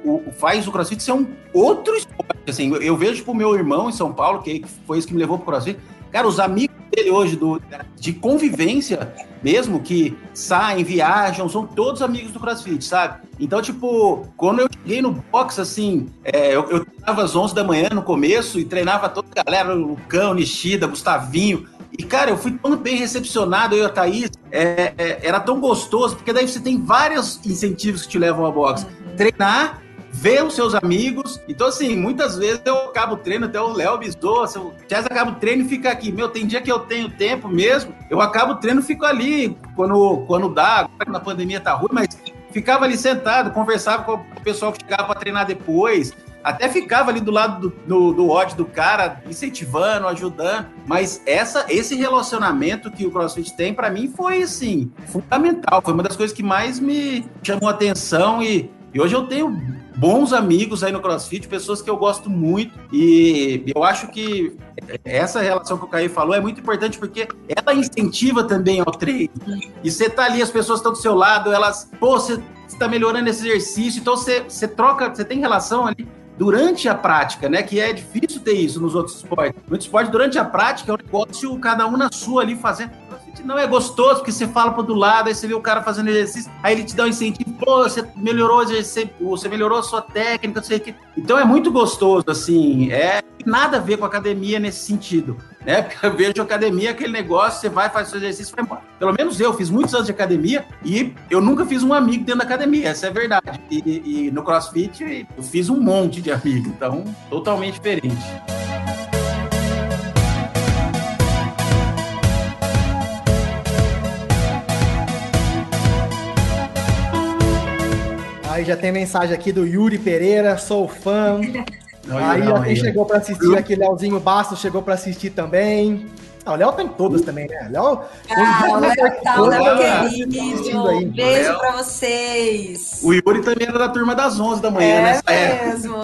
o CrossFit ser um outro esporte, assim, eu vejo pro meu irmão em São Paulo, que foi isso que me levou pro CrossFit, cara, os amigos dele hoje, de convivência mesmo, que saem, viajam, são todos amigos do CrossFit, sabe? Então, tipo, quando eu cheguei no box, assim, eu treinava às 11 da manhã no começo e treinava toda a galera, o Lucão, o Nishida, Gustavinho, e, cara, eu fui tão bem recepcionado, eu e a Thaís, era tão gostoso, porque daí você tem vários incentivos que te levam ao boxe. Treinar, ver os seus amigos. Então, assim, muitas vezes eu acabo o treino, até o Léo me zoa, se o Chess acaba o treino e fica aqui. Tem dia que eu tenho tempo mesmo, eu acabo o treino e fico ali, quando dá, agora que na pandemia tá ruim, mas ficava ali sentado, conversava com o pessoal que chegava para treinar depois, até ficava ali do lado do ódio do cara, incentivando, ajudando, mas esse relacionamento que o CrossFit tem, para mim, foi, assim, fundamental, foi uma das coisas que mais me chamou a atenção e hoje eu tenho bons amigos aí no CrossFit, pessoas que eu gosto muito, e eu acho que essa relação que o Caí falou é muito importante porque ela incentiva também ao treino. E você tá ali, as pessoas estão do seu lado, elas, você tá melhorando esse exercício, então você troca, você tem relação ali durante a prática, né? Que é difícil ter isso nos outros esportes. No esporte, durante a prática, é um negócio, cada um na sua ali fazendo. Não é gostoso, porque você fala pro do lado, aí você vê o cara fazendo exercício, aí ele te dá um incentivo, pô, você melhorou a sua técnica, não sei o quê. Então é muito gostoso, assim, nada a ver com academia nesse sentido, né? Porque eu vejo academia, aquele negócio, você vai, faz seu exercício, vai embora. Pelo menos eu fiz muitos anos de academia e eu nunca fiz um amigo dentro da academia, essa é a verdade. E no CrossFit eu fiz um monte de amigos, então totalmente diferente. Aí já tem mensagem aqui do Yuri Pereira, sou fã. Aí quem chegou para assistir aqui, Leozinho Bastos chegou para assistir também. O Léo tá em todas também, né? O Léo tá, o Léo querido. Beijo para vocês. O Yuri também era da turma das 11 da manhã, né? É mesmo.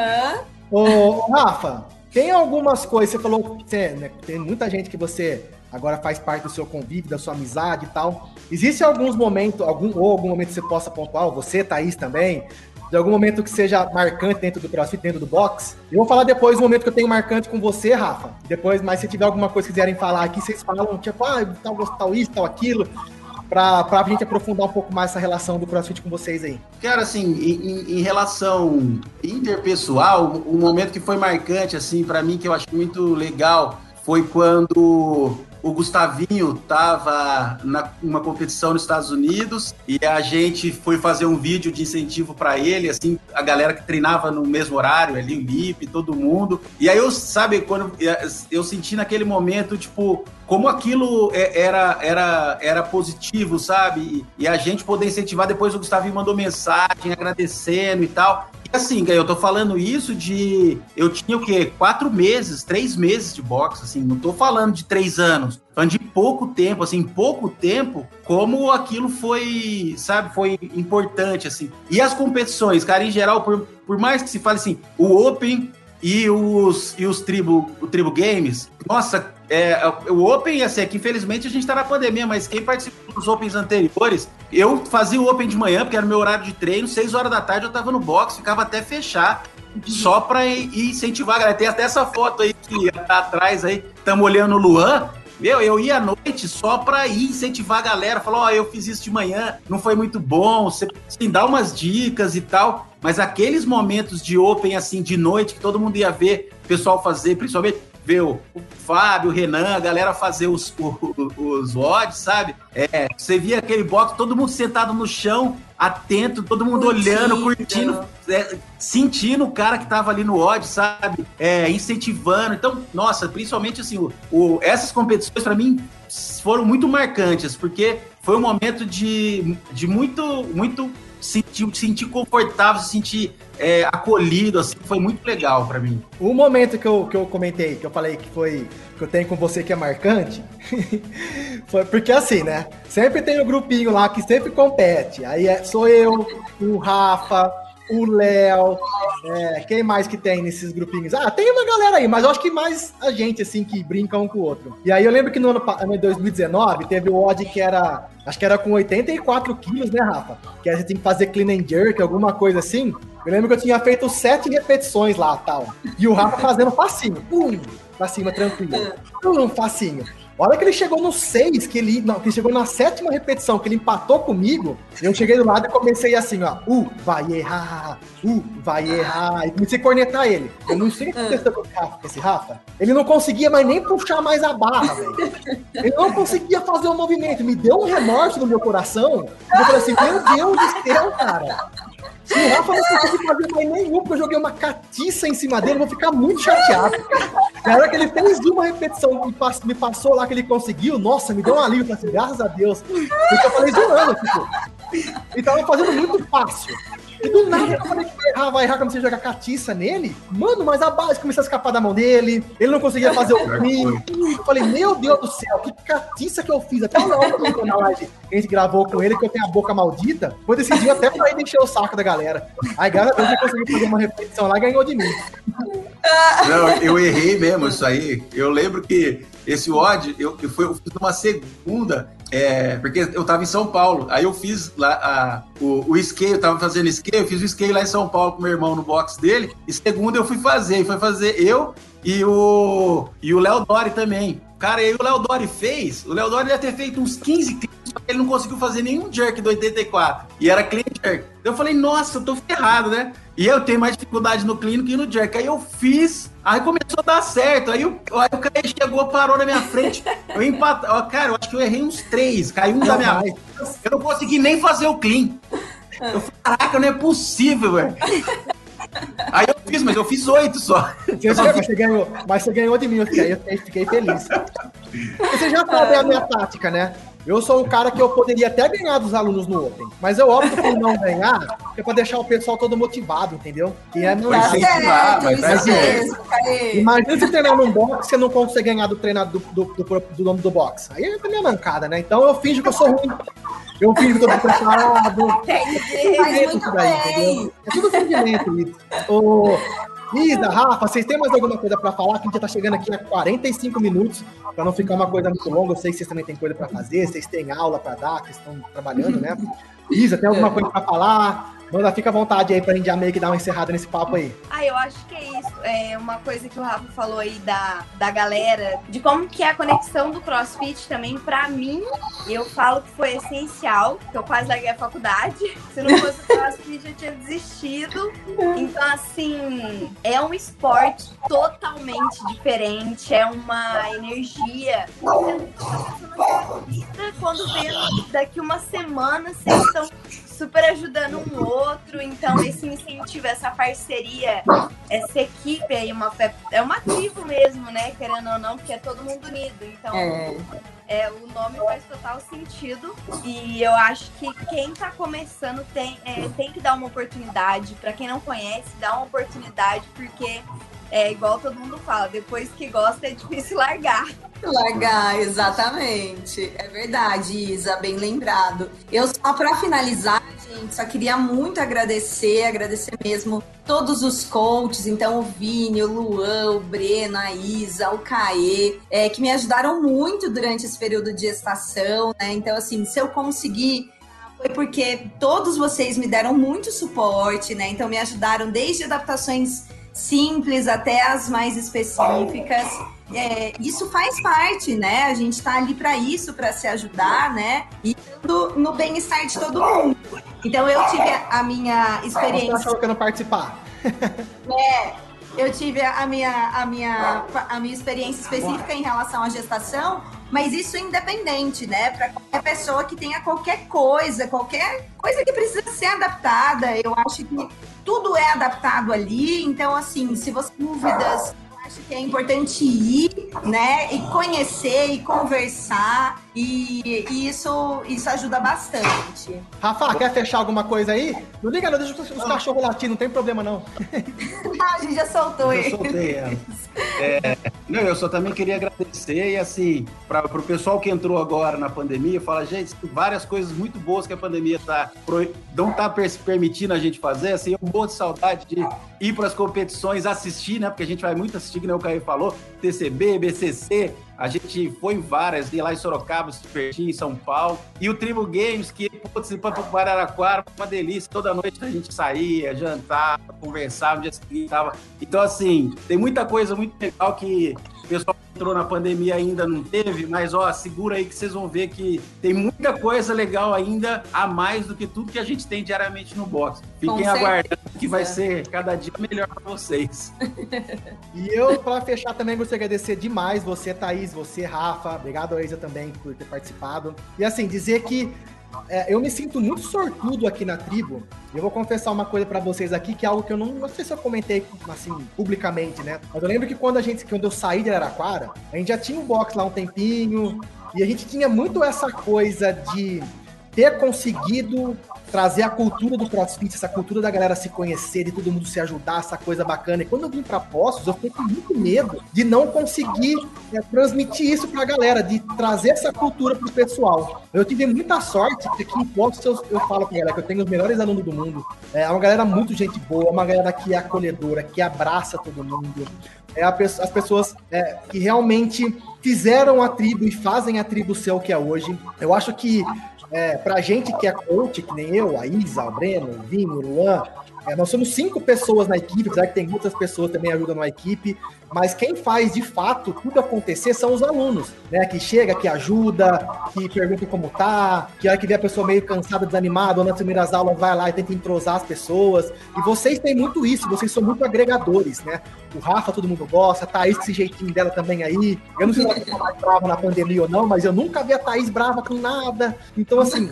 Ô, Rafa, tem algumas coisas, você falou que tem muita gente que você agora faz parte do seu convívio, da sua amizade e tal. Existe algum momento que você possa pontuar, você, Thaís, também, de algum momento que seja marcante dentro do CrossFit, dentro do box? Eu vou falar depois do momento que eu tenho marcante com você, Rafa. Depois, mas se tiver alguma coisa que quiserem falar aqui, vocês falam, tipo, tal isso, tal aquilo, pra gente aprofundar um pouco mais essa relação do CrossFit com vocês aí. Cara, assim, em relação interpessoal, um momento que foi marcante, assim, pra mim, que eu acho muito legal, foi quando o Gustavinho estava numa competição nos Estados Unidos e a gente foi fazer um vídeo de incentivo para ele, assim, a galera que treinava no mesmo horário, ali, o Lipe, todo mundo. E aí quando eu senti naquele momento, tipo, como aquilo era positivo, sabe? E a gente poder incentivar, depois o Gustavinho mandou mensagem agradecendo e tal. E assim, eu tô falando isso eu tinha o quê? 3 meses de boxe, assim, não tô falando de 3 anos, falando de pouco tempo, assim, pouco tempo, como aquilo foi, sabe, foi importante, assim. E as competições, cara, em geral, por mais que se fale assim, o Open e o Tribo Games, nossa, o Open, assim, aqui infelizmente a gente tá na pandemia, mas quem participou dos Opens anteriores, eu fazia o Open de manhã, porque era o meu horário de treino, 6 horas da tarde eu tava no box, ficava até fechar, só pra incentivar a galera. Tem até essa foto aí que tá atrás aí, estamos olhando o Luan. Eu ia à noite só pra ir incentivar a galera, falar, eu fiz isso de manhã, não foi muito bom, você assim, dá umas dicas e tal, mas aqueles momentos de Open, assim, de noite, que todo mundo ia ver o pessoal fazer, principalmente ver o Fábio, o Renan, a galera fazer os odds, sabe? Você via aquele box, todo mundo sentado no chão, atento, todo mundo olhando, curtindo, sentindo o cara que tava ali no odd, sabe? Incentivando. Então, nossa, principalmente assim, essas competições para mim foram muito marcantes, porque foi um momento de muito sentir confortável, se sentir acolhido, assim, foi muito legal pra mim. O momento que eu comentei, que eu falei que eu tenho com você que é marcante, foi porque assim, né? Sempre tem um grupinho lá que sempre compete. Aí sou eu, o Rafa, o Léo, quem mais que tem nesses grupinhos? Tem uma galera aí, mas eu acho que mais a gente, assim, que brinca um com o outro. E aí eu lembro que no ano 2019 teve o odd que era, acho que era com 84 quilos, né, Rafa? Que a gente tem que fazer clean and jerk, alguma coisa assim. Eu lembro que eu tinha feito 7 repetições lá, tal. E o Rafa fazendo facinho, pra cima, tranquilo. Facinho. A hora que ele chegou no 6, que ele chegou na 7ª repetição, que ele empatou comigo, eu cheguei do lado e comecei assim, ó, vai errar, vai errar, e comecei a cornetar ele. Eu não sei o que aconteceu com esse Rafa. Ele não conseguia mais nem puxar mais a barra, velho. Ele não conseguia fazer o movimento. Me deu um remorso no meu coração. E eu falei assim, meu Deus do céu, cara. Se o Rafa não conseguir fazer mais nenhum, porque eu joguei uma catiça em cima dele, eu vou ficar muito chateado. Na hora que ele fez uma repetição e me passou lá que ele conseguiu, nossa, me deu um alívio, assim, graças a Deus. Porque eu falei zoando, tipo. E tava fazendo muito fácil. E do nada eu falei que vai errar quando você jogar catiça nele. Mano, mas a base começou a escapar da mão dele. Ele não conseguia fazer o clean. Eu falei, meu Deus do céu, que catiça que eu fiz. Até na hora que na live que a gente gravou com ele, que eu tenho a boca maldita, foi decidido até pra ele encher o saco da galera. Aí, graças a Deus, ele conseguiu fazer uma repetição lá e ganhou de mim. Não, eu errei mesmo isso aí. Eu lembro que esse odd, eu fiz uma segunda, porque eu tava em São Paulo. Aí eu fiz lá o skate, eu tava fazendo skate, eu fiz o skate lá em São Paulo com meu irmão no box dele. E segunda eu fui fazer eu e o Léo Dori também. Cara, aí o Léo Dori deve ter feito uns 15 cliques, só que ele não conseguiu fazer nenhum jerk do 84. E era clean jerk. Eu falei, nossa, eu tô ferrado, né? E eu tenho mais dificuldade no clean que no jerk. Aí eu fiz, aí começou a dar certo. Aí o cara chegou, parou na minha frente. Eu empatei. Cara, eu acho que eu errei uns 3. Caiu um da minha mão. Eu não consegui nem fazer o clean. Eu falei, caraca, não é possível, velho. Aí eu fiz, mas eu fiz 8 só. Mas você ganhou de mim, eu fiquei feliz. Você já sabe a minha tática, né? Eu sou um cara que eu poderia até ganhar dos alunos no Open, mas eu opto por não ganhar, porque é pra deixar o pessoal todo motivado, entendeu? Que é não Imagina você treinar num box e você não consegue ganhar do treinador do dono do box. Aí é a minha mancada, né? Então eu finjo que eu sou ruim. Eu finjo que eu tô preparado. Faz muito bem. É tudo fingimento isso. Isa, Rafa, vocês têm mais alguma coisa para falar? Que a gente já tá chegando aqui a 45 minutos, para não ficar uma coisa muito longa. Eu sei que vocês também têm coisa para fazer, vocês têm aula para dar, que estão trabalhando, né? Isa, tem alguma coisa para falar? Manda, fica à vontade aí pra gente já meio que dar uma encerrada nesse papo aí. Eu acho que é isso. É uma coisa que o Rafa falou aí da galera, de como que é a conexão do CrossFit também, pra mim, eu falo que foi essencial, que eu quase larguei a faculdade. Se não fosse o CrossFit, eu tinha desistido. Então, assim, é um esporte totalmente diferente, é uma energia. Quando vê daqui uma semana, vocês estão super ajudando um outro, então esse incentivo, essa parceria, essa equipe aí, é uma tribo mesmo, né, querendo ou não, porque é todo mundo unido, então o nome faz total sentido, e eu acho que quem tá começando tem que dar uma oportunidade, pra quem não conhece, dá uma oportunidade, porque é igual todo mundo fala, depois que gosta é difícil largar. Largar, exatamente. É verdade, Isa, bem lembrado. Eu só para finalizar, gente, só queria muito agradecer mesmo todos os coaches, então o Vini, o Luan, o Breno, a Isa, o Caê, que me ajudaram muito durante esse período de gestação, né? Então, assim, se eu conseguir, foi porque todos vocês me deram muito suporte, né? Então me ajudaram desde adaptações simples até as mais específicas. Isso faz parte, né? A gente tá ali para isso, para se ajudar, né? E no bem-estar de todo mundo. Então eu tive a minha experiência. Você achou que eu não participar? Eu tive a minha experiência específica em relação à gestação, mas isso independente, né? Para qualquer pessoa que tenha qualquer coisa que precisa ser adaptada, eu acho que tudo é adaptado ali. Então, assim, se você tem dúvidas, eu acho que é importante ir, né? E conhecer e conversar. E isso ajuda bastante. Rafa, quer fechar alguma coisa aí? Não liga, não, deixa os cachorros latir, não tem problema não. A gente já soltou ele. Eu soltei ela. Não, eu só também queria agradecer e assim, para o pessoal que entrou agora na pandemia, fala, gente, tem várias coisas muito boas que a pandemia não tá permitindo a gente fazer, assim, eu morro de saudade de ir para as competições, assistir, né, porque a gente vai muito assistir, que nem o Caio falou, TCB, BCC, a gente foi em várias, lá em Sorocaba, em São Paulo, e o Tribo Games, que participando do Araraquara, uma delícia, toda noite a gente saía, jantava, conversava, no dia seguinte tava. Então, assim, tem muita coisa muito legal que o pessoal que entrou na pandemia ainda não teve, mas, segura aí que vocês vão ver que tem muita coisa legal ainda, a mais do que tudo que a gente tem diariamente no box. Fiquem aguardando que vai ser cada dia melhor para vocês. E eu, para fechar, também gostaria de agradecer demais você, Thaís, você, Rafa, obrigado a Isa também por ter participado. E assim, dizer que eu me sinto muito sortudo aqui na tribo. Eu vou confessar uma coisa pra vocês aqui, que é algo que eu não sei se eu comentei, assim, publicamente, né? Mas eu lembro que quando eu saí de Araraquara, a gente já tinha um box lá um tempinho, e a gente tinha muito essa coisa de ter conseguido trazer a cultura do CrossFit, essa cultura da galera se conhecer, de todo mundo se ajudar, essa coisa bacana. E quando eu vim pra Poços, eu fiquei com muito medo de não conseguir transmitir isso pra galera, de trazer essa cultura pro pessoal. Eu tive muita sorte, porque aqui em Poços eu falo pra galera que eu tenho os melhores alunos do mundo. É uma galera muito gente boa, uma galera que é acolhedora, que abraça todo mundo. As pessoas que realmente fizeram a tribo e fazem a tribo ser o que é hoje. Eu acho que pra gente que é coach, que nem eu, a Isa, o Breno, o Vini, o Luan, nós somos 5 pessoas na equipe, apesar que tem outras pessoas também ajudam na equipe, mas quem faz de fato tudo acontecer são os alunos, né? Que chega, que ajuda, que pergunta como tá, que a hora que vê a pessoa meio cansada, desanimada, ou nas primeiras aulas vai lá e tenta entrosar as pessoas. E vocês têm muito isso, vocês são muito agregadores, né? O Rafa todo mundo gosta, a Thaís com esse jeitinho dela também aí. Eu não sei se ela tá mais brava na pandemia ou não, mas eu nunca vi a Thaís brava com nada. Então, assim,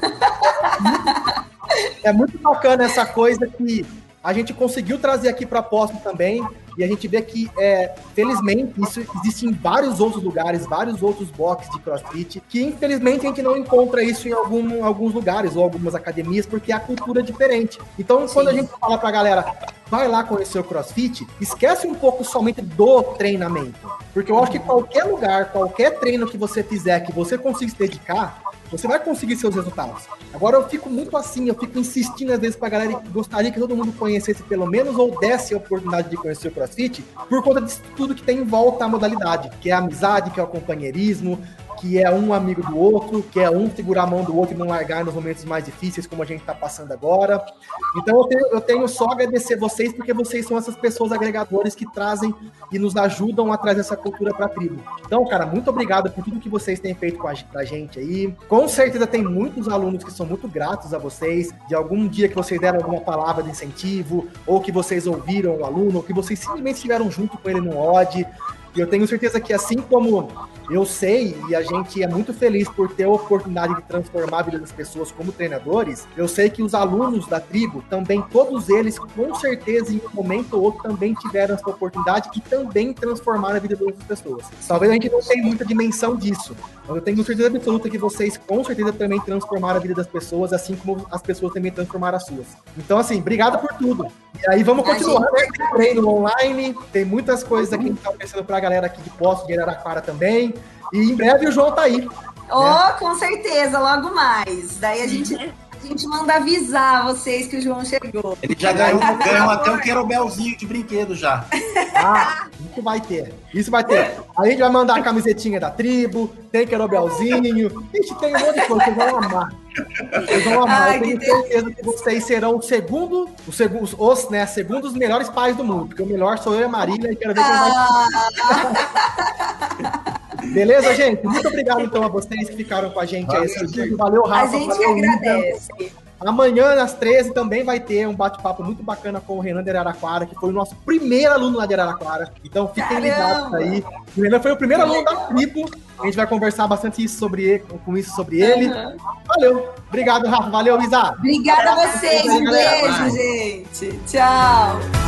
é muito bacana essa coisa que a gente conseguiu trazer aqui para Poços também, e a gente vê que, felizmente, isso existe em vários outros lugares, vários outros boxes de CrossFit, que infelizmente a gente não encontra isso em alguns lugares ou algumas academias, porque a cultura é diferente. Então, quando a gente fala pra galera, vai lá conhecer o CrossFit, esquece um pouco somente do treinamento, porque eu acho que qualquer lugar, qualquer treino que você fizer, que você consiga se dedicar, você vai conseguir seus resultados. Agora eu fico muito assim, eu fico insistindo às vezes pra galera que gostaria que todo mundo conhecesse pelo menos ou desse a oportunidade de conhecer o CrossFit por conta de tudo que tem em volta à modalidade, que é a amizade, que é o companheirismo, que é um amigo do outro, que é um segurar a mão do outro e não largar nos momentos mais difíceis, como a gente está passando agora. Então eu tenho só a agradecer vocês, porque vocês são essas pessoas agregadores que trazem e nos ajudam a trazer essa cultura para a tribo. Então, cara, muito obrigado por tudo que vocês têm feito pra gente aí. Com certeza tem muitos alunos que são muito gratos a vocês, de algum dia que vocês deram alguma palavra de incentivo, ou que vocês ouviram o aluno, ou que vocês simplesmente estiveram junto com ele no OD. E eu tenho certeza que assim como eu sei, e a gente é muito feliz por ter a oportunidade de transformar a vida das pessoas como treinadores, eu sei que os alunos da tribo, também todos eles, com certeza, em um momento ou outro, também tiveram essa oportunidade e também transformaram a vida das outras pessoas. Talvez a gente não tenha muita dimensão disso, mas eu tenho certeza absoluta que vocês, com certeza, também transformaram a vida das pessoas, assim como as pessoas também transformaram as suas. Então, assim, obrigado por tudo. E aí vamos continuar, né? Tem treino online, tem muitas coisas aqui que a gente tá oferecendo pra galera aqui de Poços, de Araraquara também. E em breve o João tá aí. Com certeza, logo mais. Daí a gente manda avisar vocês que o João chegou. Ele já ganhou até um querobelzinho de brinquedo já. Isso vai ter. A gente vai mandar a camisetinha da tribo, tem querobelzinho. Ixi, tem um monte de coisa, vocês vão amar. Eu tenho certeza que vocês serão os segundos melhores pais do mundo, porque o melhor sou eu e a Marília, e quero ver quem vai. Beleza, gente? Muito obrigado, então, a vocês que ficaram com a gente aí. Valeu, Rafa. A gente agradece. Amanhã, às 13, também vai ter um bate-papo muito bacana com o Renan de Araraquara, que foi o nosso primeiro aluno lá de Araraquara. Então, fiquem ligados aí. O Renan foi o primeiro aluno da tribo. A gente vai conversar bastante sobre ele. Valeu. Obrigado, Rafa. Valeu, Isa. Obrigada a vocês. Um beijo, gente. Tchau.